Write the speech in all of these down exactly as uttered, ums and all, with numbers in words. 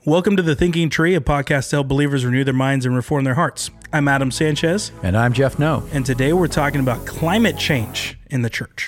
Welcome to The Thinking Tree, a podcast to help believers renew their minds and reform their hearts. I'm Adam Sanchez. And I'm Jeff No. And today we're talking about climate change in the church.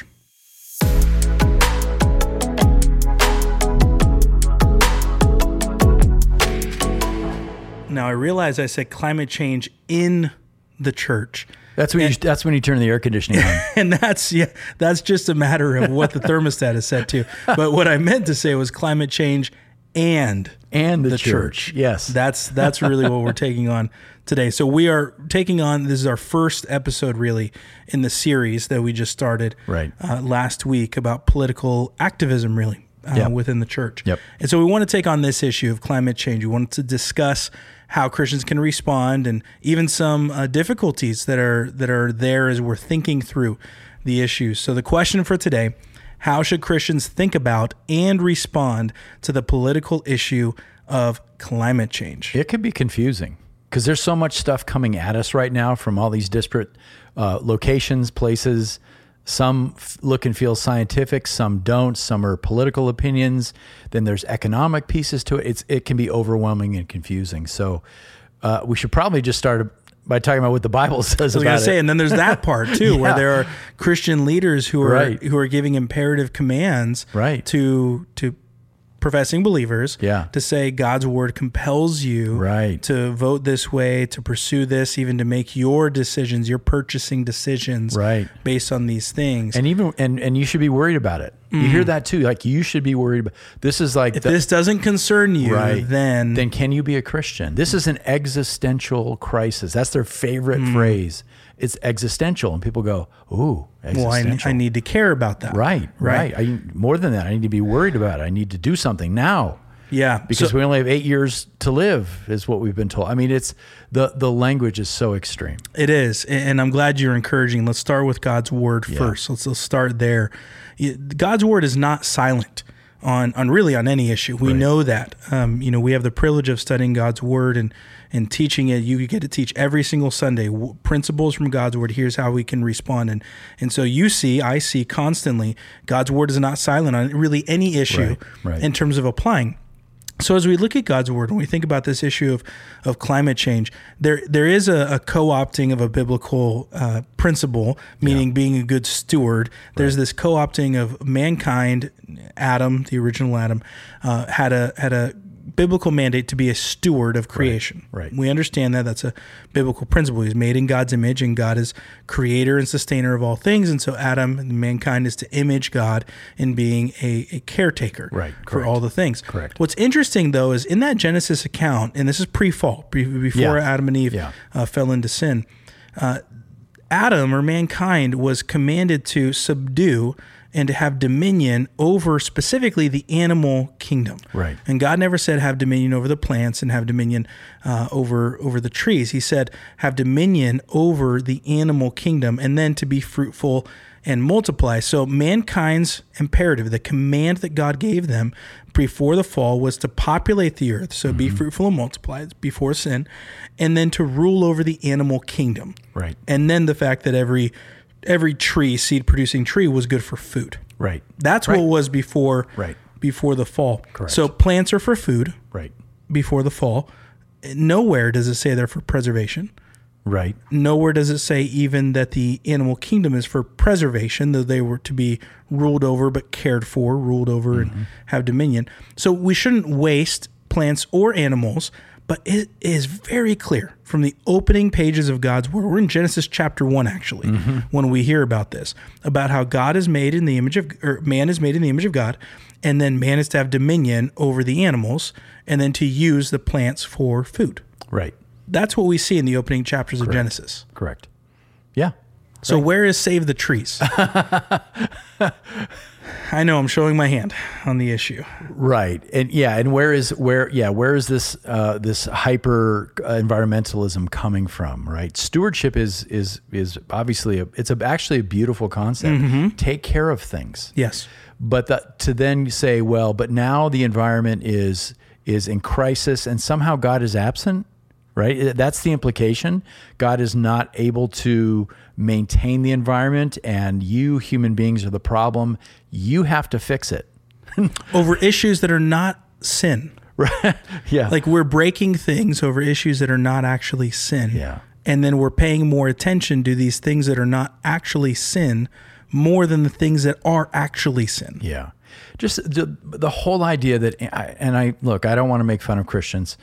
Now, I realize I said climate change in the church. That's when, and, you, that's when you turn the air conditioning on. And that's yeah, that's just a matter of what the thermostat is set to. But what I meant to say was climate change and and the, the church. church. Yes. That's that's really what we're taking on today. So we are taking on, this is our first episode really in the series that we just started right. uh, last week about political activism really uh, yep. within the church. Yep. And so we want to take on this issue of climate change. We wanted to discuss how Christians can respond and even some uh, difficulties that are that are there as we're thinking through the issues. So the question for today: how should Christians think about and respond to the political issue of climate change? It could be confusing because there's so much stuff coming at us right now from all these disparate uh, locations, places. Some f- look and feel scientific, some don't. Some are political opinions. Then there's economic pieces to it. It's, it can be overwhelming and confusing. So uh, we should probably just start by talking about what the Bible says I was about gonna it. say, and then there's that part too, yeah. where there are Christian leaders who are right. who are giving imperative commands right. to to professing believers yeah. to say God's word compels you right. to vote this way, to pursue this, even to make your decisions, your purchasing decisions right. based on these things. And even and, and you should be worried about it. Mm. You hear that too. Like you should be worried about this is like if the, this doesn't concern you, right, then then can you be a Christian? This is an existential crisis. That's their favorite mm. phrase. It's existential, and people go, "Ooh, existential." Well, I, I need to care about that. Right, right. right. I, more than that, I need to be worried about it. I need to do something now. Yeah, because so, we only have eight years to live, is what we've been told. I mean, it's the the language is so extreme. It is, and I'm glad you're encouraging. Let's start with God's word yeah. first. Let's, let's start there. God's word is not silent on on really on any issue. We right. know that. Um, you know, we have the privilege of studying God's word and and teaching it. You get to teach every single Sunday principles from God's word. Here's how we can respond. And and so you see, I see constantly, God's word is not silent on really any issue right. Right. in terms of applying. So as we look at God's word, when we think about this issue of, of climate change, there there is a, a co-opting of a biblical uh, principle, meaning yeah. being a good steward. There's right. this co-opting of mankind. Adam, the original Adam, uh, had a had a biblical mandate to be a steward of creation. Right. Right. We understand that that's a biblical principle. He's made in God's image, and God is creator and sustainer of all things. And so Adam and mankind is to image God in being a, a caretaker right. for all the things. Correct. What's interesting, though, is in that Genesis account, and this is pre-fall, before yeah. Adam and Eve yeah. uh, fell into sin, uh, Adam or mankind was commanded to subdue and to have dominion over specifically the animal kingdom. Right. And God never said have dominion over the plants and have dominion uh, over over the trees. He said have dominion over the animal kingdom and then to be fruitful and multiply. So mankind's imperative, the command that God gave them before the fall was to populate the earth, so mm-hmm. be fruitful and multiply before sin, and then to rule over the animal kingdom. Right. And then the fact that every every tree, seed-producing tree, was good for food. Right. That's right. what was before right. before the fall. Correct. So plants are for food. Right. Before the fall. Nowhere does it say they're for preservation. Right. Nowhere does it say even that the animal kingdom is for preservation, though they were to be ruled over but cared for, ruled over mm-hmm. and have dominion. So we shouldn't waste plants or animals, but it is very clear from the opening pages of God's word. We're in Genesis chapter one, actually, mm-hmm. when we hear about this, about how God is made in the image of, or man is made in the image of God, and then man is to have dominion over the animals, and then to use the plants for food. Right. That's what we see in the opening chapters Correct. of Genesis. Correct. Yeah. So right. where is Save the Trees? I know I'm showing my hand on the issue. Right. And yeah, and where is where yeah, where is this uh, this hyper environmentalism coming from, right? Stewardship is is is obviously a, it's a, actually a beautiful concept. Mm-hmm. Take care of things. Yes. But the, to then say, well, but now the environment is is in crisis and somehow God is absent, right? That's the implication. God is not able to maintain the environment, and you human beings are the problem. You have to fix it. Over issues that are not sin. Right. Yeah. Like we're breaking things over issues that are not actually sin. Yeah. And then we're paying more attention to these things that are not actually sin more than the things that are actually sin. Yeah. Just the, the whole idea that, and I, look, I don't want to make fun of Christians,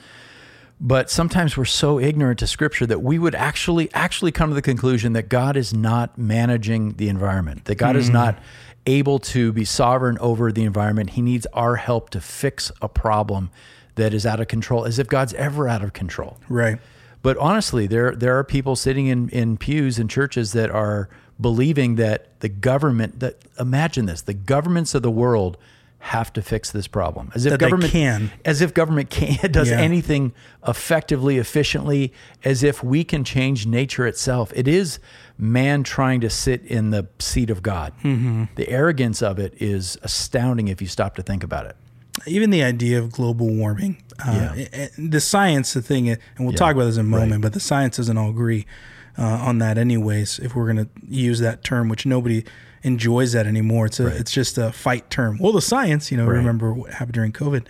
but sometimes we're so ignorant to Scripture that we would actually, actually come to the conclusion that God is not managing the environment, that God mm. is not able to be sovereign over the environment. He needs our help to fix a problem that is out of control, as if God's ever out of control. Right. But honestly, there there are people sitting in, in pews in churches that are believing that the government, that imagine this, the governments of the world have to fix this problem. As if that government they can. As if government can does Yeah. anything effectively, efficiently, as if we can change nature itself. It is man trying to sit in the seat of God. Mm-hmm. The arrogance of it is astounding if you stop to think about it. Even the idea of global warming, uh, Yeah. the science, the thing, and we'll Yeah. talk about this in a moment, Right. but the science doesn't all agree uh, on that anyways, if we're going to use that term, which nobody enjoys that anymore. It's a, Right. it's just a fight term. Well, the science, you know, Right. remember what happened during COVID.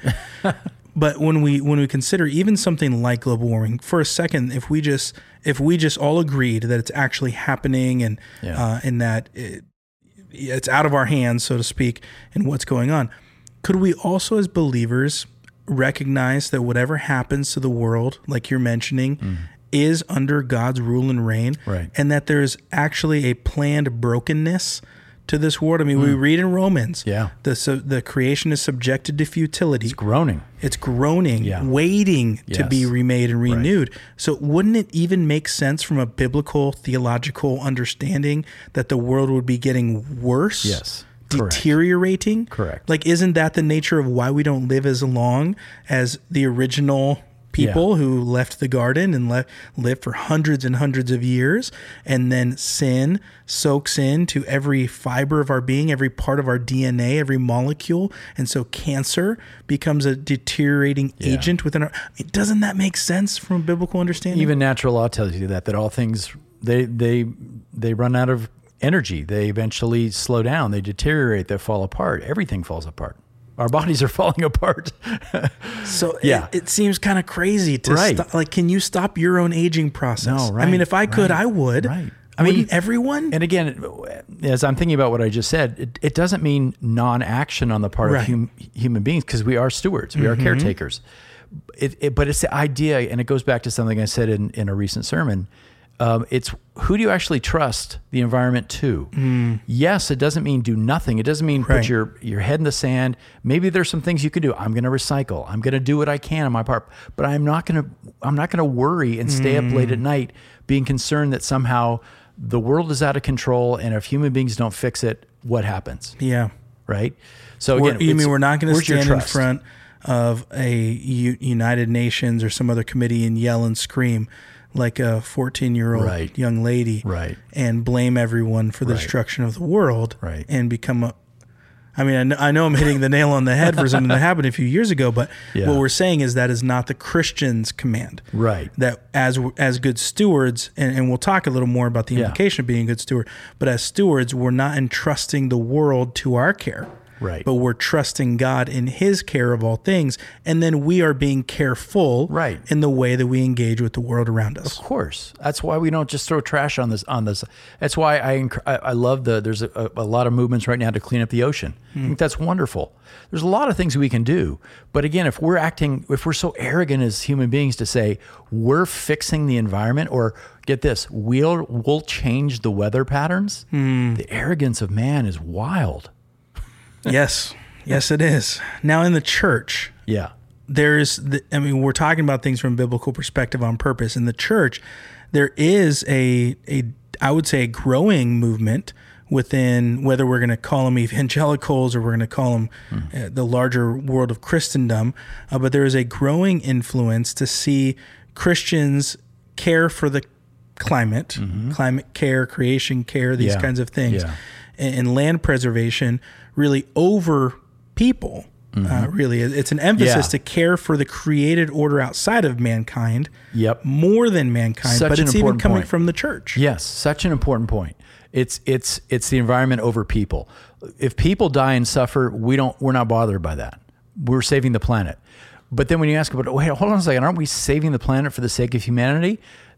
But when we when we consider even something like global warming, for a second, if we just if we just all agreed that it's actually happening and Yeah. uh, and that it, it's out of our hands, so to speak, and what's going on, could we also, as believers, recognize that whatever happens to the world, like you're mentioning, mm. is under God's rule and reign, Right. and that there's actually a planned brokenness to this world? I mean, mm. we read in Romans, Yeah. the so the creation is subjected to futility. It's groaning. It's groaning, Yeah. waiting to Yes. be remade and renewed. So wouldn't it even make sense from a biblical, theological understanding that the world would be getting worse? Yes. Correct. Deteriorating? Correct. Like, isn't that the nature of why we don't live as long as the original people Yeah. who left the garden and le- lived for hundreds and hundreds of years, and then sin soaks into every fiber of our being, every part of our D N A, every molecule, and so cancer becomes a deteriorating Yeah. agent within our... Doesn't that make sense from a biblical understanding? Even natural law tells you that, that all things, they they they run out of energy. They eventually slow down. They deteriorate. They fall apart. Everything falls apart. Our bodies are falling apart. So Yeah. it, it seems kind of crazy to Right. stop. Like, can you stop your own aging process? No, right, I mean, if I could, right, I would. right. I I mean, mean, everyone. And again, as I'm thinking about what I just said, it, it doesn't mean non-action on the part Right. of hum, human beings, because we are stewards, we Mm-hmm. are caretakers. It, it, but it's the idea, and it goes back to something I said in, in a recent sermon. Um, it's who do you actually trust the environment to? Mm. Yes, it doesn't mean do nothing. It doesn't mean Right. put your, your head in the sand. Maybe there's some things you could do. I'm going to recycle. I'm going to do what I can on my part, but I'm not going to. I'm not going to worry and stay mm. up late at night being concerned that somehow the world is out of control, and if human beings don't fix it, what happens? Yeah. Right. So We're- again, you it's- mean we're not going to where's your stand in trust? front of a U- United Nations or some other committee and yell and scream like a fourteen-year-old Right. young lady, Right. and blame everyone for the Right. destruction of the world, Right. and become a... I mean, I know, I know I'm hitting the nail on the head for something that happened a few years ago, but Yeah. what we're saying is that is not the Christian's command. Right. That as as good stewards, and, and we'll talk a little more about the Yeah. implication of being a good steward, but as stewards, we're not entrusting the world to our care. Right. But we're trusting God in his care of all things, and then we are being careful Right. in the way that we engage with the world around us. Of course, that's why we don't just throw trash on this. On this, that's why I enc- I, I love the. There's a, a lot of movements right now to clean up the ocean. I think that's wonderful. There's a lot of things we can do, but again, if we're acting, if we're so arrogant as human beings to say we're fixing the environment, or get this, we'll we'll change the weather patterns. The arrogance of man is wild. Yes. Yes, it is. Now, in the church, Yeah. there's, the, I mean, we're talking about things from a biblical perspective on purpose. In the church, there is a, a I would say, a growing movement within, whether we're going to call them evangelicals or we're going to call them mm. uh, the larger world of Christendom, uh, but there is a growing influence to see Christians care for the climate, mm-hmm. climate care, creation care, these Yeah. kinds of things, Yeah. and, and land preservation really over people. Mm-hmm. Uh, really, it's an emphasis Yeah. to care for the created order outside of mankind, Yep. more than mankind. Such but an it's even important coming point. from the church. Yes, such an important point. It's it's it's the environment over people. If people die and suffer, we don't we're not bothered by that. We're saving the planet. But then when you ask about, wait, hold on a second, aren't we saving the planet for the sake of humanity?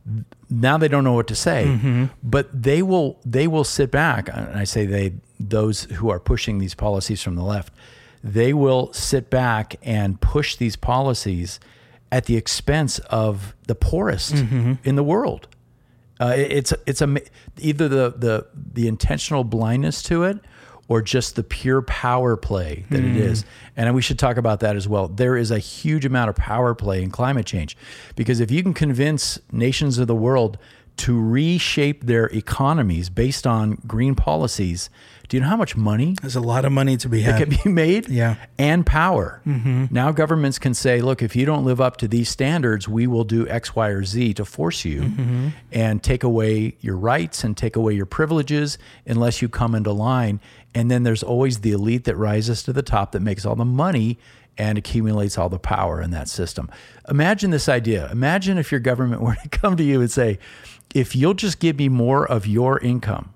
Now they don't know what to say. Mm-hmm. But they will they will sit back, and I say they, those who are pushing these policies from the left, they will sit back and push these policies at the expense of the poorest mm-hmm. in the world. Uh, it's it's a either the the the intentional blindness to it, or just the pure power play that mm. it is. And we should talk about that as well. There is a huge amount of power play in climate change, because if you can convince nations of the world to reshape their economies based on green policies, do you know how much money? There's a lot of money to be had. That can be made, yeah, and power. Mm-hmm. Now governments can say, look, if you don't live up to these standards, we will do X, Y, or Z to force you mm-hmm. and take away your rights and take away your privileges unless you come into line. And then there's always the elite that rises to the top that makes all the money and accumulates all the power in that system. Imagine this idea. Imagine if your government were to come to you and say, if you'll just give me more of your income,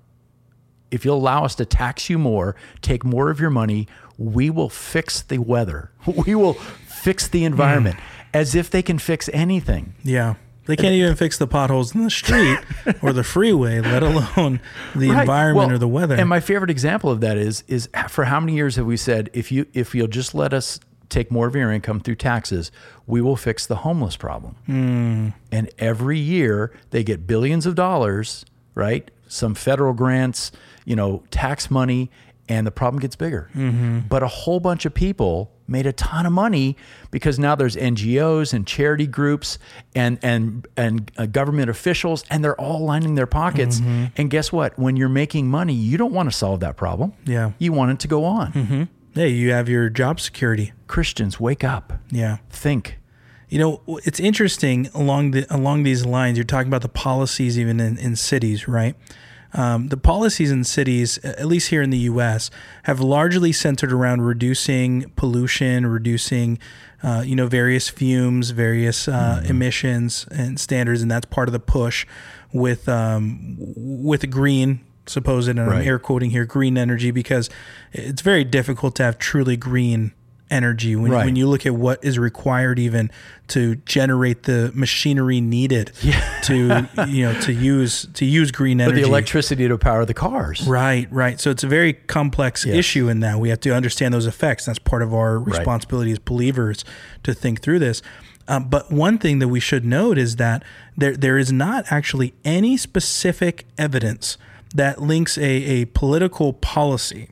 if you'll allow us to tax you more, take more of your money, we will fix the weather. We will fix the environment. Mm. As if they can fix anything. Yeah. They can't even fix the potholes in the street or the freeway, let alone the right. environment well, or the weather. And my favorite example of that is, is for how many years have we said, if you if you'll just let us take more of your income through taxes, we will fix the homeless problem. Mm. And every year they get billions of dollars, right? Some federal grants, you know, tax money, and the problem gets bigger. Mm-hmm. But a whole bunch of people made a ton of money because now there's N G Os and charity groups and and and uh, government officials, and they're all lining their pockets. Mm-hmm. And guess what? When you're making money, you don't want to solve that problem. Yeah. You want it to go on. Mm-hmm. Yeah, you have your job security. Christians, wake up. Yeah. Think. You know, it's interesting along the along these lines. You're talking about the policies even in, in cities, right? Um, the policies in cities, at least here in the U S, have largely centered around reducing pollution, reducing, uh, you know, various fumes, various uh, mm-hmm. emissions and standards, and that's part of the push with um, with green, supposed, and I'm right. air quoting here, green energy, because it's very difficult to have truly green energy when, right. when you look at what is required even to generate the machinery needed yeah. to you know to use to use green energy. But the electricity to power the cars. Right, right. So it's a very complex yes. issue in that we have to understand those effects. That's part of our responsibility right. as believers to think through this. Um, but one thing that we should note is that there there is not actually any specific evidence that links a, a political policy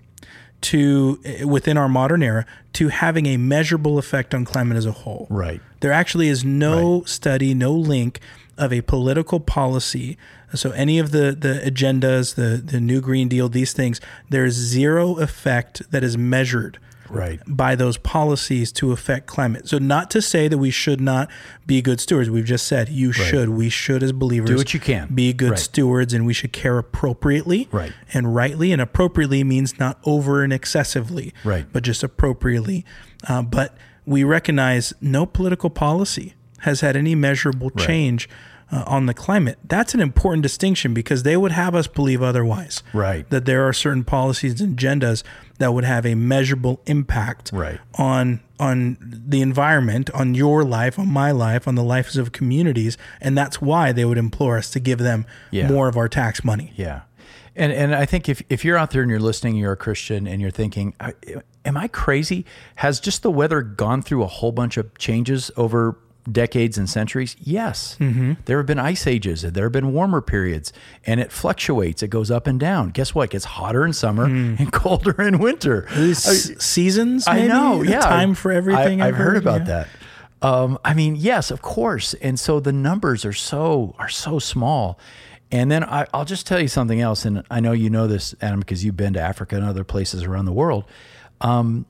to within our modern era to having a measurable effect on climate as a whole. Right. There actually is no right. study, no link of a political policy. So any of the, the agendas, the, the New Green Deal, these things, there's zero effect that is measured right. by those policies to affect climate. So not to say that we should not be good stewards. We've just said you right. should. We should, as believers, do what you can. Be good right. stewards, and we should care appropriately right. and rightly. And appropriately means not over and excessively, right. but just appropriately. Uh, but we recognize no political policy has had any measurable right. change Uh, on the climate. That's an important distinction, because they would have us believe otherwise. Right. That there are certain policies and agendas that would have a measurable impact right. on on the environment, on your life, on my life, on the lives of communities, and that's why they would implore us to give them yeah. more of our tax money. Yeah. And and I think if, if you're out there and you're listening, you're a Christian, and you're thinking, am I crazy? Has just the weather gone through a whole bunch of changes over decades and centuries? Yes. Mm-hmm. There have been ice ages, there have been warmer periods, and it fluctuates. It goes up and down. Guess what? It gets hotter in summer mm. and colder in winter. These I, seasons, maybe? I know. Yeah. A time for everything. I, I've, I've heard, heard about yeah. that. Um, I mean, yes, of course. And so the numbers are so are so small. And then I, I'll just tell you something else. And I know you know this, Adam, because you've been to Africa and other places around the world. Um,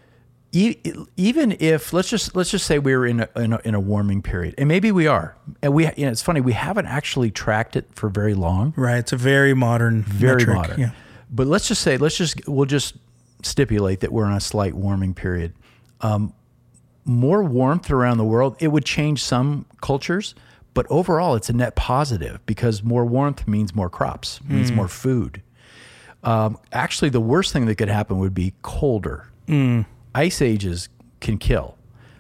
Even if let's just let's just say we were in a, in a in a warming period, and maybe we are, and we you know, it's funny, we haven't actually tracked it for very long. Right, it's a very modern, very metric. modern. Yeah. But let's just say let's just we'll just stipulate that we're in a slight warming period. Um, more warmth around the world, it would change some cultures, but overall, it's a net positive, because more warmth means more crops, means mm. more food. Um, actually, the worst thing that could happen would be colder. Mm. Ice ages can kill.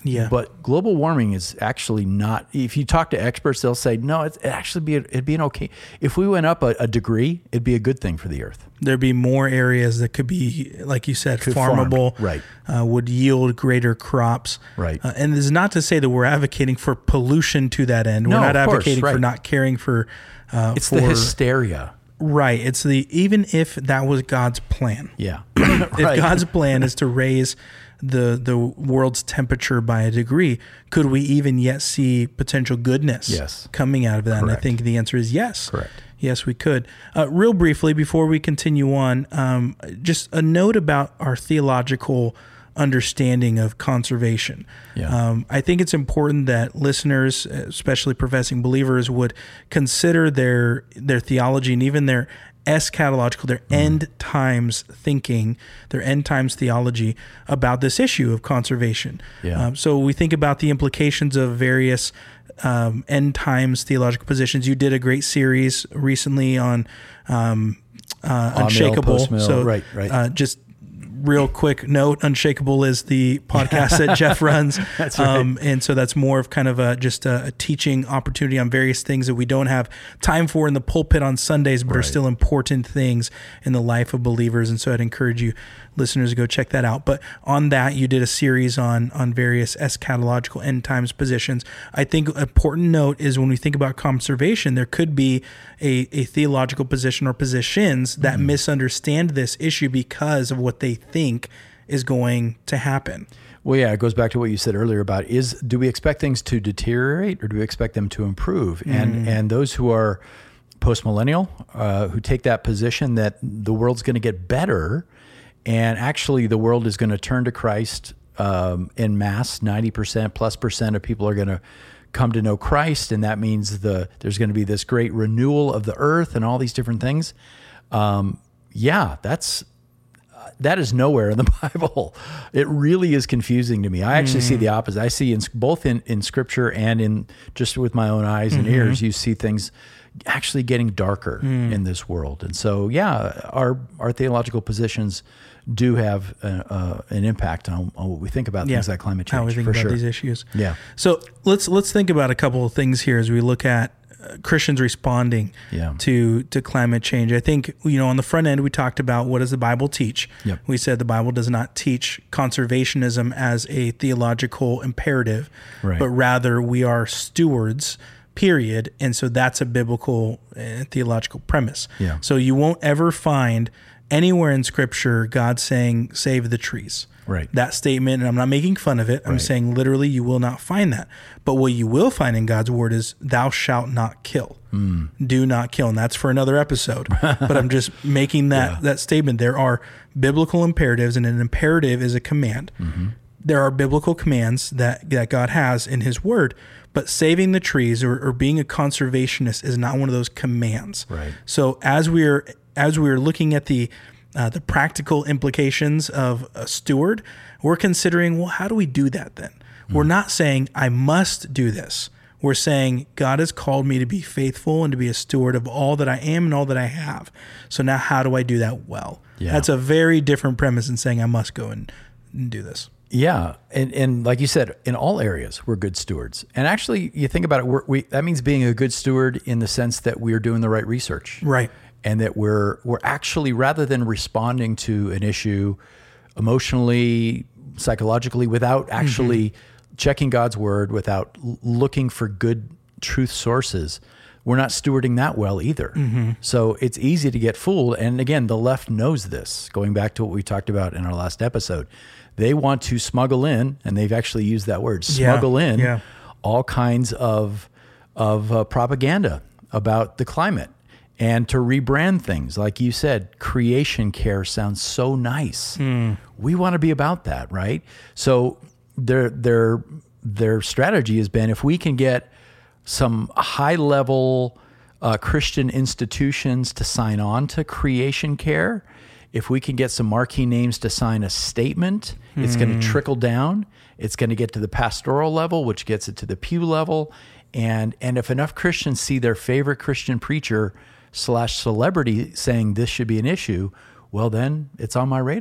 Yeah. But global warming is actually not, if you talk to experts, they'll say, no, it's, it'd actually be, it'd be an okay. If we went up a, a degree, it'd be a good thing for the earth. There'd be more areas that could be, like you said, Could farmable, farm, right. uh, would yield greater crops. Right. Uh, and this is not to say that we're advocating for pollution to that end. No, we're not of course, advocating right. for not caring for... Uh, It's for, the hysteria. Right. It's the, even if that was God's plan. Yeah. If Right. God's plan is to raise the the world's temperature by a degree, could we even yet see potential goodness Yes. coming out of that? And I Correct. think the answer is yes. Correct. Yes, we could. Uh, real briefly, before we continue on, um, just a note about our theological understanding of conservation. Yeah. Um, I think it's important that listeners, especially professing believers, would consider their their theology and even their eschatological, their mm. end times thinking, their end times theology about this issue of conservation. Yeah. Um, so we think about the implications of various um, end times theological positions. You did a great series recently on um, uh, Unshakable. Post-mill, so right, right. Uh, just real quick note, Unshakable is the podcast that Jeff runs. That's right. Um, and so that's more of kind of a, just a, a teaching opportunity on various things that we don't have time for in the pulpit on Sundays, but Right. are still important things in the life of believers. And so I'd encourage you listeners to go check that out. But on that, you did a series on, on various eschatological end times positions. I think an important note is when we think about conservation, there could be a, a theological position or positions that mm-hmm. misunderstand this issue because of what they think is going to happen. Well, yeah, it goes back to what you said earlier about is, do we expect things to deteriorate or do we expect them to improve? Mm. And and those who are post-millennial, uh, who take that position that the world's going to get better and actually the world is going to turn to Christ um, en masse, ninety percent plus percent of people are going to come to know Christ, and that means the there's going to be this great renewal of the earth and all these different things. Um, yeah, that's... That is nowhere in the Bible. It really is confusing to me. I actually mm. see the opposite. I see in both in, in scripture and in just with my own eyes and mm-hmm. ears, you see things actually getting darker mm. in this world. And so, yeah, our our theological positions do have a, uh, an impact on, on what we think about yeah. things like climate change. How we think for about sure. these issues. Yeah. So let's let's think about a couple of things here as we look at Christians responding yeah. to to climate change. I think, you know, on the front end, we talked about what does the Bible teach. Yep. We said the Bible does not teach conservationism as a theological imperative, right. but rather we are stewards, period. And so that's a biblical uh, theological premise. Yeah. So you won't ever find anywhere in Scripture God saying, save the trees. Right. That statement, and I'm not making fun of it. I'm right. saying literally you will not find that. But what you will find in God's word is thou shalt not kill. Mm. Do not kill. And that's for another episode. But I'm just making that, yeah. that statement. There are biblical imperatives, and an imperative is a command. Mm-hmm. There are biblical commands that, that God has in his word, but saving the trees or, or being a conservationist is not one of those commands. Right. So as we're as we're looking at the Uh, the practical implications of a steward, we're considering, well, how do we do that then? Mm. We're not saying I must do this. We're saying God has called me to be faithful and to be a steward of all that I am and all that I have. So now how do I do that well? Yeah. That's a very different premise than saying I must go and, and do this. Yeah, and and like you said, in all areas, we're good stewards. And actually, you think about it, we're, we that means being a good steward in the sense that we're doing the right research. Right. And that we're we're actually, rather than responding to an issue emotionally, psychologically, without actually mm-hmm. checking God's word, without l- looking for good truth sources, we're not stewarding that well either. Mm-hmm. So it's easy to get fooled. And again, the left knows this, going back to what we talked about in our last episode. They want to smuggle in, and they've actually used that word, smuggle yeah. in yeah. all kinds of, of uh, propaganda about the climate. And to rebrand things, like you said, creation care sounds so nice. Mm. We want to be about that, right? So their their their strategy has been, if we can get some high level uh, Christian institutions to sign on to creation care, if we can get some marquee names to sign a statement, mm. it's going to trickle down. It's going to get to the pastoral level, which gets it to the pew level. And and if enough Christians see their favorite Christian preacher slash celebrity saying this should be an issue, well, then it's on my radar.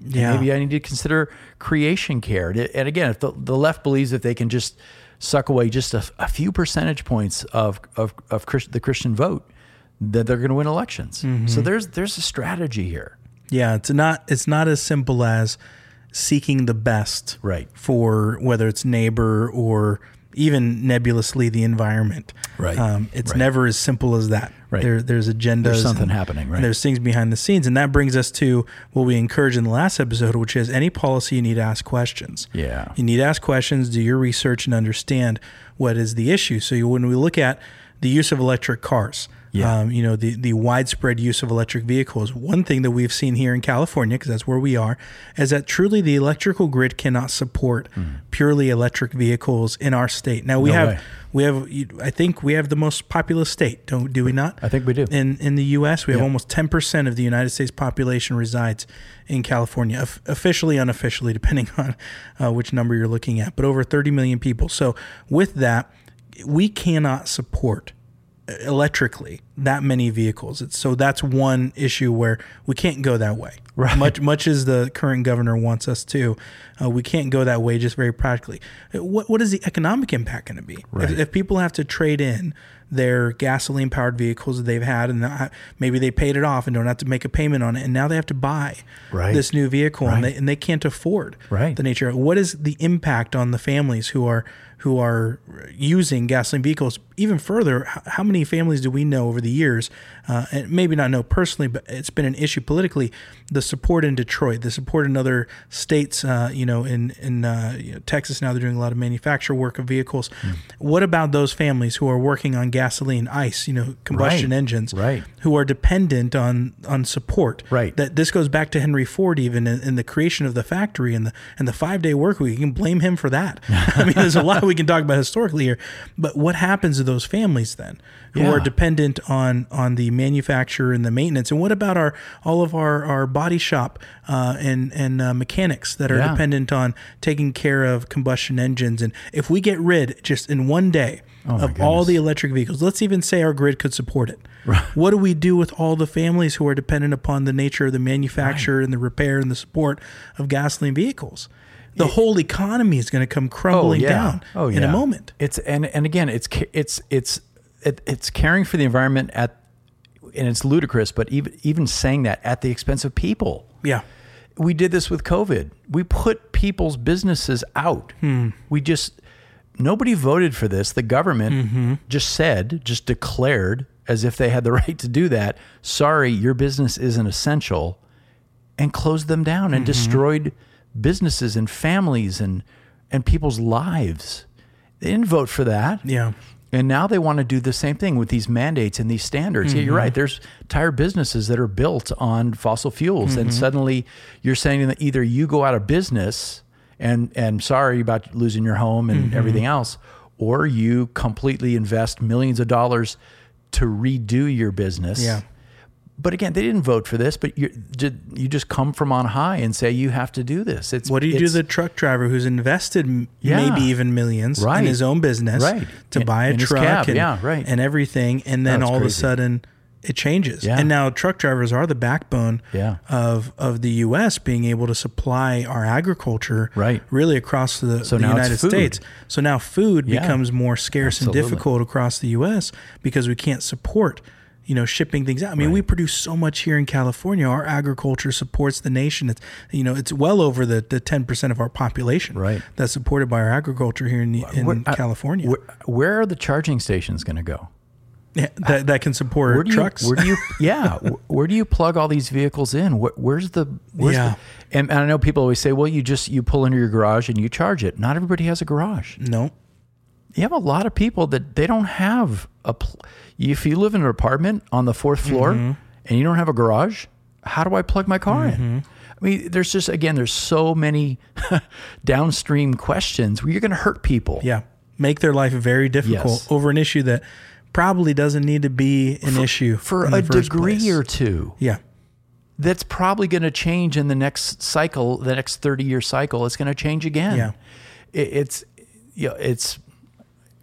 Yeah. Maybe I need to consider creation care. And again, if the, the left believes that they can just suck away just a, a few percentage points of of, of Christ, the Christian vote, that they're going to win elections. Mm-hmm. So there's there's a strategy here. Yeah, it's not it's not as simple as seeking the best right. for whether it's neighbor or even nebulously the environment. Right. Um, it's right. never as simple as that. Right. There, there's agendas. There's something and, happening, right? And there's things behind the scenes. And that brings us to what we encouraged in the last episode, which is any policy, you need to ask questions. Yeah. You need to ask questions, do your research, and understand what is the issue. So you, when we look at the use of electric cars, Yeah. Um, you know, the, the widespread use of electric vehicles. One thing that we've seen here in California, because that's where we are, is that truly the electrical grid cannot support mm. purely electric vehicles in our state. Now we No have, way. we have, I think we have the most populous state, don't do we not? I think we do. In in the U S, we have Yep. almost ten percent of the United States population resides in California, of- officially, unofficially, depending on uh, which number you're looking at, but over thirty million people. So with that, we cannot support electrically that many vehicles. It's, so that's one issue where we can't go that way. Right. Much much as the current governor wants us to, uh, we can't go that way just very practically. What what is the economic impact going to be? Right. If, if people have to trade in their gasoline powered vehicles that they've had and not, maybe they paid it off and don't have to make a payment on it, and now they have to buy right. this new vehicle right. and, they, and they can't afford right. the nature. What is the impact on the families who are who are using gasoline vehicles? Even further, how many families do we know over the years, uh, and maybe not know personally, but it's been an issue politically, the support in Detroit, the support in other states, uh, you know, in, in uh, you know, Texas now they're doing a lot of manufacture work of vehicles. Mm. What about those families who are working on gasoline, ICE, you know, combustion right. engines, right. who are dependent on on support? Right. That this goes back to Henry Ford even in, in the creation of the factory and the and the five-day work week. You can blame him for that. I mean, there's a lot we can talk about historically here, but what happens to those families then who yeah. are dependent on on the manufacture and the maintenance? And what about our all of our, our body shop uh, and and uh, mechanics that are yeah. dependent on taking care of combustion engines? And if we get rid just in one day oh of all the electric vehicles, let's even say our grid could support it. Right. What do we do with all the families who are dependent upon the nature of the manufacture right. and the repair and the support of gasoline vehicles? The whole economy is going to come crumbling oh, yeah. down oh, yeah. in a moment. It's and and again, it's it's it's it, it's caring for the environment at, and it's ludicrous, but even even saying that at the expense of people. Yeah, we did this with COVID. We put people's businesses out. Hmm. We just nobody voted for this. The government mm-hmm. just said, just declared, as if they had the right to do that. Sorry, your business isn't essential, and closed them down and mm-hmm. destroyed businesses and families and and people's lives. They didn't vote for that. Yeah. And now they want to do the same thing with these mandates and these standards. Mm-hmm. Yeah, you're right. There's entire businesses that are built on fossil fuels. Mm-hmm. And suddenly you're saying that either you go out of business and and sorry about losing your home and mm-hmm. everything else, or you completely invest millions of dollars to redo your business. Yeah. But again, they didn't vote for this, but you you just come from on high and say you have to do this. It's what do you do to the truck driver who's invested yeah, maybe even millions right, in his own business right. to in, buy a truck and, yeah, right. and everything, and then That's all crazy. of a sudden it changes. Yeah. And now truck drivers are the backbone yeah. of of the U S being able to supply our agriculture right. really across the, so the United States. So now food yeah. becomes more scarce Absolutely. and difficult across the U S because we can't support you know, shipping things out. I mean, right. we produce so much here in California. Our agriculture supports the nation. It's, you know, it's well over the, the ten percent of our population right. that's supported by our agriculture here in, in where, California. Where, where are the charging stations going to go? Yeah, that, that can support where do you, trucks. Where do you, yeah, where do you plug all these vehicles in? Where, where's the, where's yeah. the, and, and I know people always say, well, you just, you pull into your garage and you charge it. Not everybody has a garage. No. You have a lot of people that they don't have a, pl- if you live in an apartment on the fourth floor mm-hmm. and you don't have a garage, how do I plug my car mm-hmm. in? I mean, there's just, again, there's so many downstream questions where you're going to hurt people. Yeah. Make their life very difficult Yes. over an issue that probably doesn't need to be an for, issue for in a the first degree place. or two. Yeah. That's probably going to change in the next cycle, the next thirty year cycle. It's going to change again. Yeah. It, it's, you know, it's,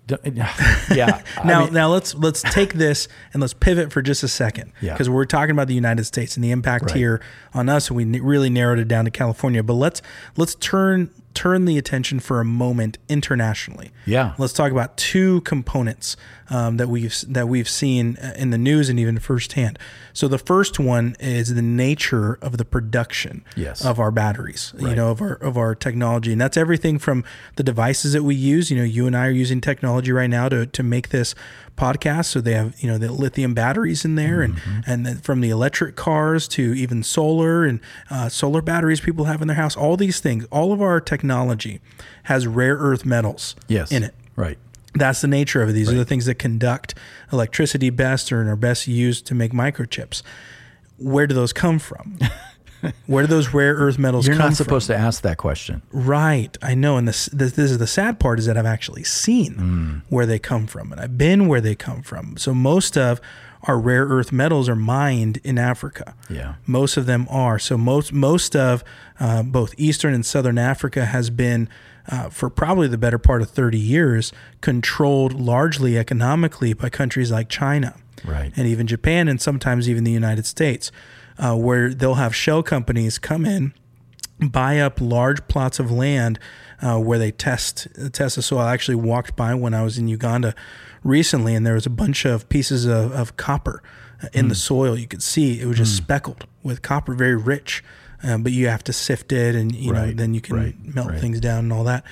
Yeah. Now, I mean, now let's let's take this and let's pivot for just a second, Yeah. because we're talking about the United States and the impact Right. here on us, and we n- really narrowed it down to California. But let's let's turn turn the attention for a moment internationally. Yeah. Let's talk about two components um, that we've that we've seen in the news and even firsthand. So the first one is the nature of the production Yes. of our batteries, you Right. know, of our of our technology, and that's everything from the devices that we use. You know, you and I are using technology right now to to make this podcast, so they have, you know, the lithium batteries in there, Mm-hmm. and and then from the electric cars to even solar and uh, solar batteries people have in their house. All these things, all of our technology has rare earth metals yes. in it. Right. That's the nature of it. These are the things that conduct electricity best, or are best used to make microchips. Where do those come from? Where do those rare earth metals You're come not from? supposed to ask that question. Right. I know. And this, this, this is the sad part, is that I've actually seen Mm. where they come from, and I've been where they come from. So most of our rare earth metals are mined in Africa. Yeah. Most of them are. So most, most of uh, both Eastern and Southern Africa has been, uh, for probably the better part of thirty years, controlled largely economically by countries like China. Right. And even Japan, and sometimes even the United States, uh, where they'll have shell companies come in, buy up large plots of land uh, where they test test the soil. I actually walked by when I was in Uganda recently, and there was a bunch of pieces of, of copper in Mm. the soil. You could see it was just speckled with copper, very rich, um, but you have to sift it, and you know Right, then you can right, melt right. things down and all that.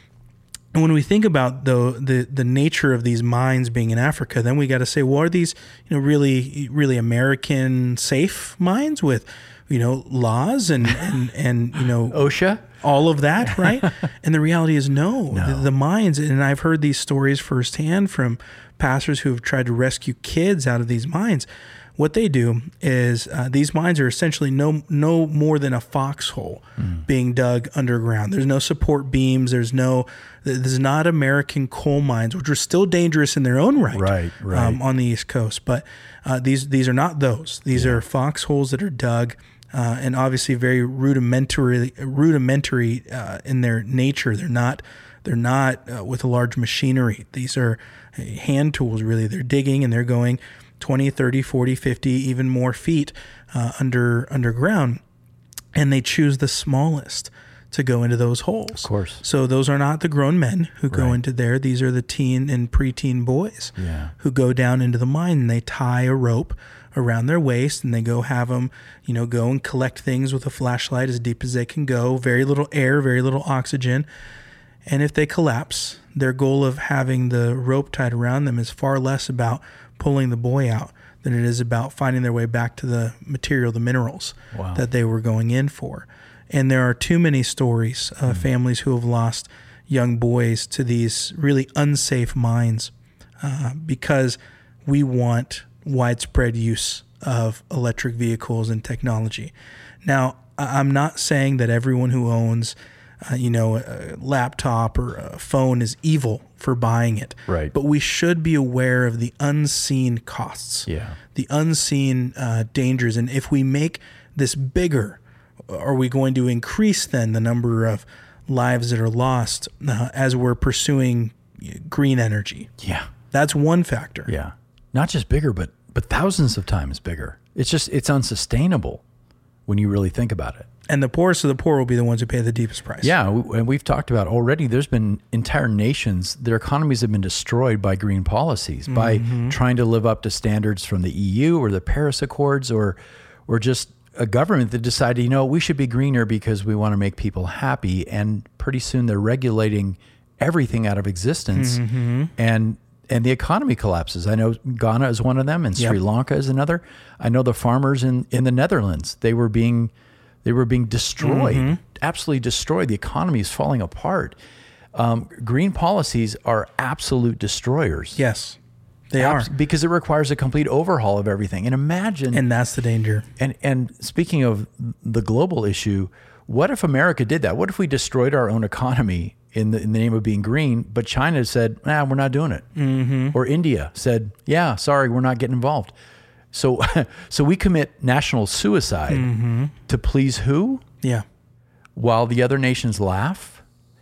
And when we think about the, the the nature of these mines being in Africa, then we got to say, well, are these, you know, really really American safe mines with, you know, laws and and, and you know OSHA? all of that, right? And the reality is no. No. The, the mines, and I've heard these stories firsthand from pastors who have tried to rescue kids out of these mines. What they do is uh, these mines are essentially no no more than a foxhole Mm. being dug underground. There's no support beams. There's no. There's not American coal mines, which are still dangerous in their own right, Right, right. Um, on the East Coast. But uh, these these are not those. These are foxholes that are dug, uh, and obviously very rudimentary rudimentary uh, in their nature. They're not they're not uh, with a large machinery. These are hand tools, really. They're digging, and they're going twenty, thirty, forty, fifty, even more feet uh, under underground, and they choose the smallest to go into those holes. Of course. So those are not the grown men who go Right. into there. These are the teen and preteen boys Yeah. who go down into the mine, and they tie a rope around their waist, and they go have them, you know, go and collect things with a flashlight as deep as they can go. Very little air, very little oxygen. And if they collapse, their goal of having the rope tied around them is far less about pulling the boy out than it is about finding their way back to the material, the minerals Wow. that they were going in for. And there are too many stories of families who have lost young boys to these really unsafe mines uh, because we want widespread use of electric vehicles and technology. Now, I- I'm not saying that everyone who owns uh, you know, a laptop or a phone is evil for buying it. Right. But we should be aware of the unseen costs, Yeah. the unseen uh, dangers. And if we make this bigger, are we going to increase then the number of lives that are lost uh, as we're pursuing green energy? Yeah. That's one factor. Yeah. Not just bigger, but but thousands of times bigger. It's just it's unsustainable when you really think about it. And the poorest of the poor will be the ones who pay the deepest price. Yeah, w- and we've talked about already. There's been entire nations; their economies have been destroyed by green policies, by trying to live up to standards from the E U or the Paris Accords, or or just a government that decided, you know, we should be greener because we want to make people happy. And pretty soon they're regulating everything out of existence, and and the economy collapses. I know Ghana is one of them, and Yep. Sri Lanka is another. I know the farmers in in the Netherlands; they were being They were being destroyed, absolutely destroyed. The economy is falling apart. Um, green policies are absolute destroyers. Yes, they Abs- are. because it requires a complete overhaul of everything. And imagine, And that's the danger. and and speaking of the global issue, what if America did that? What if we destroyed our own economy in the in the name of being green, but China said, "Nah, we're not doing it," mm-hmm. or India said, "Yeah, sorry, we're not getting involved." So, so we commit national suicide to please who? Yeah. While the other nations laugh.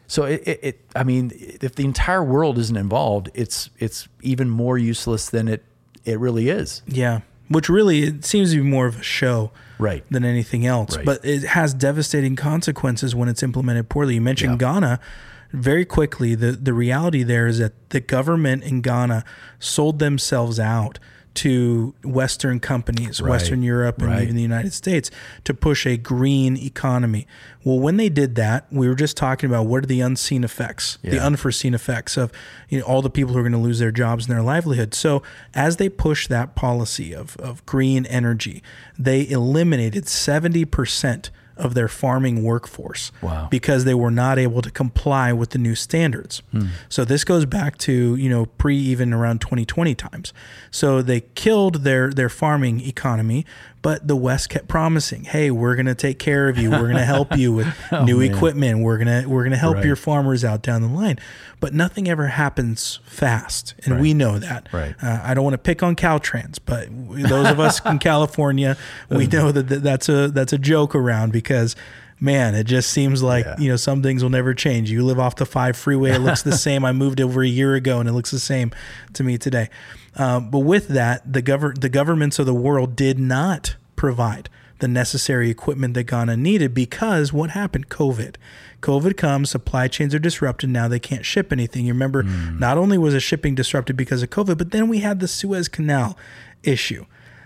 So it, it, it, I mean, if the entire world isn't involved, it's it's even more useless than it it really is. Yeah, which really it seems to be more of a show, right, than anything else. Right. But it has devastating consequences when it's implemented poorly. You mentioned Yeah. Ghana. Very quickly, the the reality there is that the government in Ghana sold themselves out to Western companies, Right. Western Europe and Right. even the United States, to push a green economy. Well, when they did that, we were just talking about what are the unseen effects, the Yeah. unforeseen effects of, you know, all the people who are going to lose their jobs and their livelihood. So as they pushed that policy of, of green energy, they eliminated seventy percent of their farming workforce. Wow. Because they were not able to comply with the new standards. Hmm. So this goes back to, you know, pre even around twenty twenty times. So they killed their their farming economy, but the West kept promising, "Hey, we're going to take care of you. We're going to help you with Oh, new man. equipment. We're going to we're going to help Right. your farmers out down the line." But nothing ever happens fast, and Right. we know that. Right. Uh, I don't want to pick on Caltrans, but those of us in California, we know that th- that's a that's a joke around because, man, it just seems like Yeah. you know some things will never change. You live off the five freeway; it looks the same. I moved over a year ago, and it looks the same to me today. Um, but with that, the gov- the governments of the world did not provide the necessary equipment that Ghana needed because what happened? COVID. COVID comes, supply chains are disrupted. Now they can't ship anything. You remember, Mm. not only was the shipping disrupted because of COVID, but then we had the Suez Canal issue.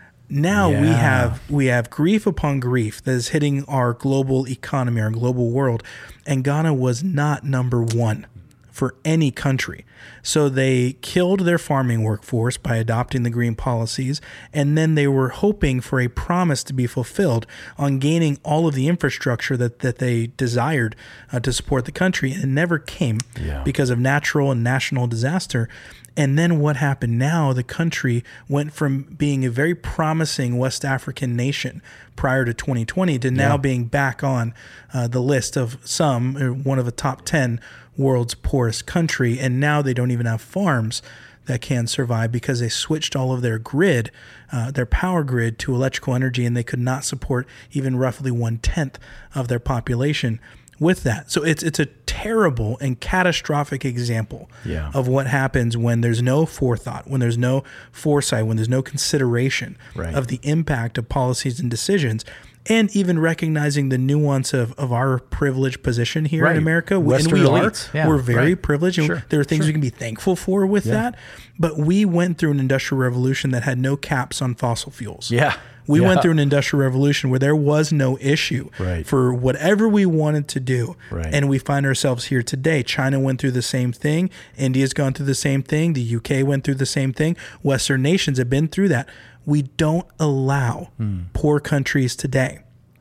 Now we Yeah. have we have grief upon grief that is hitting our global economy, our global world, and Ghana was not number one for any country. So they killed their farming workforce by adopting the green policies, and then they were hoping for a promise to be fulfilled on gaining all of the infrastructure that, that they desired uh, to support the country, and it never came Yeah. because of natural and national disaster. And then what happened now, the country went from being a very promising West African nation prior to twenty twenty to now Yeah. being back on uh, the list of some, uh, one of the top ten world's poorest country. And now they don't even have farms that can survive because they switched all of their grid, uh, their power grid to electrical energy, and they could not support even roughly one-tenth of their population with that. So it's it's a terrible and catastrophic example Yeah. of what happens when there's no forethought, when there's no foresight, when there's no consideration Right. of the impact of policies and decisions, and even recognizing the nuance of, of our privileged position here Right. in America. We- Western and we are. elites. Yeah, We're very right. privileged, and Sure, there are things sure. we can be thankful for with Yeah. that. But we went through an industrial revolution that had no caps on fossil fuels. Yeah. We Yeah. went through an industrial revolution where there was no issue Right. for whatever we wanted to do. Right. And we find ourselves here today. China went through the same thing. India's gone through the same thing. The U K went through the same thing. Western nations have been through that. We don't allow Hmm. poor countries today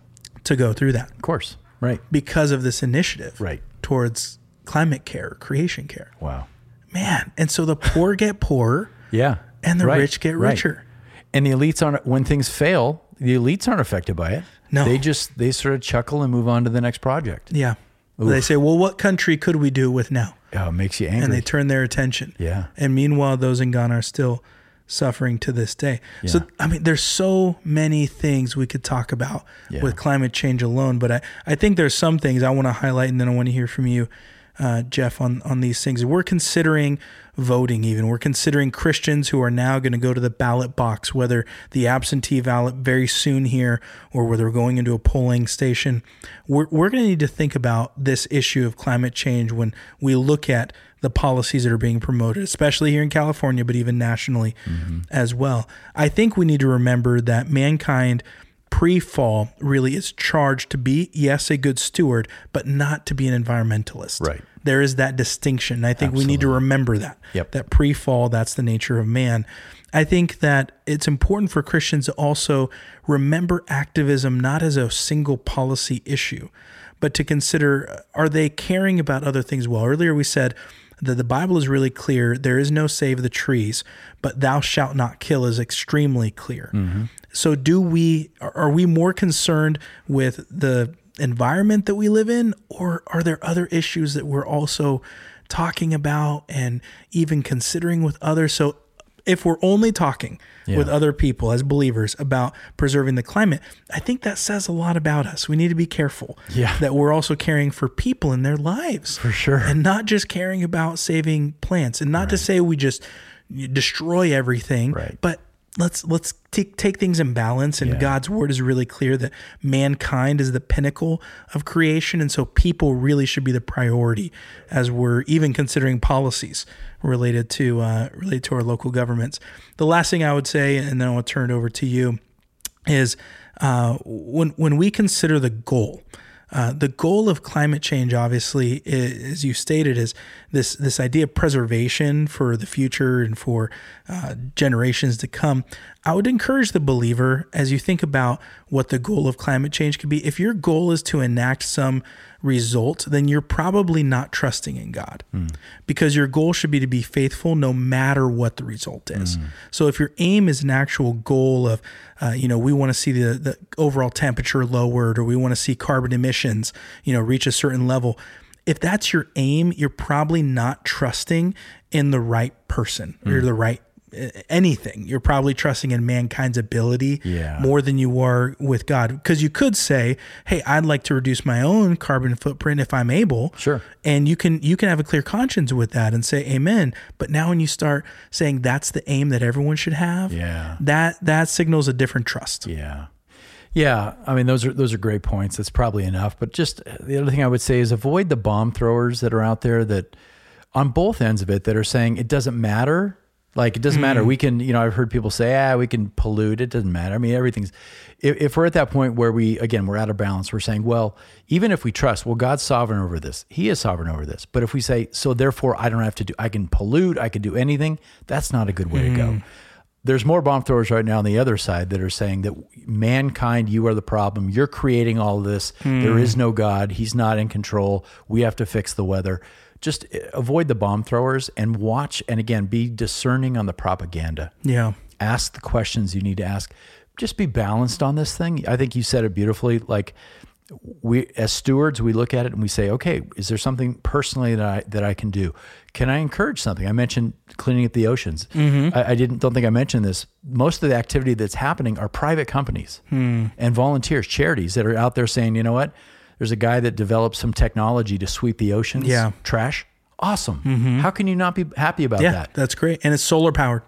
to go through that Of course. Right. because of this initiative Right. towards climate care, creation care. Wow. Man. And so the poor get poorer Yeah. and the Right. rich get Right. richer. And the elites aren't, when things fail, the elites aren't affected by it. No. They just, they sort of chuckle and move on to the next project. Yeah. They say, well, what country could we do it with now? Oh, it makes you angry. And they turn their attention. Yeah. And meanwhile, those in Ghana are still suffering to this day. So, Yeah. I mean, there's so many things we could talk about Yeah. with climate change alone. But I, I think there's some things I want to highlight, and then I want to hear from you, uh, Jeff, on, on these things. We're considering voting even. We're considering Christians who are now going to go to the ballot box, whether the absentee ballot very soon here or whether we're going into a polling station. We're, we're going to need to think about this issue of climate change when we look at the policies that are being promoted, especially here in California, but even nationally as well. I think we need to remember that mankind pre-fall really is charged to be, yes, a good steward, but not to be an environmentalist. Right. There is that distinction. And I think we need to remember that. Yep. That pre-fall, that's the nature of man. I think that it's important for Christians to also remember activism not as a single policy issue, but to consider, are they caring about other things well? Earlier we said that the Bible is really clear. There is no save the trees, but thou shalt not kill is extremely clear. So do we, are we more concerned with the environment that we live in, or are there other issues that we're also talking about and even considering with others? So if we're only talking Yeah. with other people as believers about preserving the climate, I think that says a lot about us. We need to be careful Yeah. that we're also caring for people in their lives. For sure. And not just caring about saving plants, and not to say we just destroy everything, Right. but let's let's take take things in balance. And Yeah. God's word is really clear that mankind is the pinnacle of creation, and so people really should be the priority as we're even considering policies related to uh, related to our local governments. The last thing I would say, and then I'll turn it over to you, is uh, when when we consider the goal. Uh, the goal of climate change, obviously, is, as you stated, is this this idea of preservation for the future and for uh, generations to come. I would encourage the believer, as you think about what the goal of climate change could be, if your goal is to enact some result, then you're probably not trusting in God, mm. because your goal should be to be faithful no matter what the result is. Mm. So if your aim is an actual goal of, uh, you know, we want to see the, the overall temperature lowered, or we want to see carbon emissions, you know, reach a certain level, if that's your aim, you're probably not trusting in the right person mm. or the right anything. You're probably trusting in mankind's ability yeah. more than you are with God. Because you could say, hey, I'd like to reduce my own carbon footprint if I'm able. Sure. And you can you can have a clear conscience with that and say amen. But now when you start saying that's the aim that everyone should have, yeah. that that signals a different trust. Yeah. Yeah, I mean, those are those are great points. That's probably enough. But just the other thing I would say is avoid the bomb throwers that are out there that on both ends of it that are saying it doesn't matter. Like, it doesn't mm. matter. We can, you know, I've heard people say, ah, we can pollute. It doesn't matter. I mean, everything's, if, if we're at that point where we, again, we're out of balance, we're saying, well, even if we trust, well, God's sovereign over this. He is sovereign over this. But if we say, so therefore I don't have to do, I can pollute, I can do anything, that's not a good way mm. to go. There's more bomb throwers right now on the other side that are saying that mankind, you are the problem. You're creating all of this. Mm. There is no God. He's not in control. We have to fix the weather. Just avoid the bomb throwers and watch, and again, be discerning on the propaganda. Yeah. Ask the questions you need to ask. Just be balanced on this thing. I think you said it beautifully. Like, we, as stewards, we look at it and we say, okay, is there something personally that I that I can do? Can I encourage something? I mentioned cleaning up the oceans. Mm-hmm. I, I didn't don't think I mentioned this. Most of the activity that's happening are private companies hmm. and volunteers, charities that are out there saying, you know what? There's a guy that developed some technology to sweep the oceans. Yeah. Trash. Awesome. Mm-hmm. How can you not be happy about yeah, that? That's great. And it's solar powered.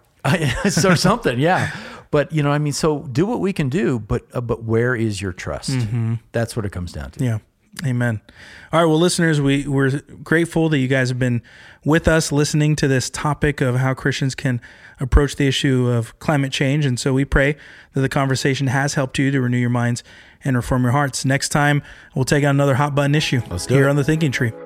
So something, yeah. But, you know, I mean, so do what we can do, but uh, but where is your trust? Mm-hmm. That's what it comes down to. Yeah. Amen. All right. Well, listeners, we, we're grateful that you guys have been with us listening to this topic of how Christians can approach the issue of climate change. And so we pray that the conversation has helped you to renew your minds and reform your hearts. Next time, we'll take on another hot button issue Let's do here it. on The Thinking Tree.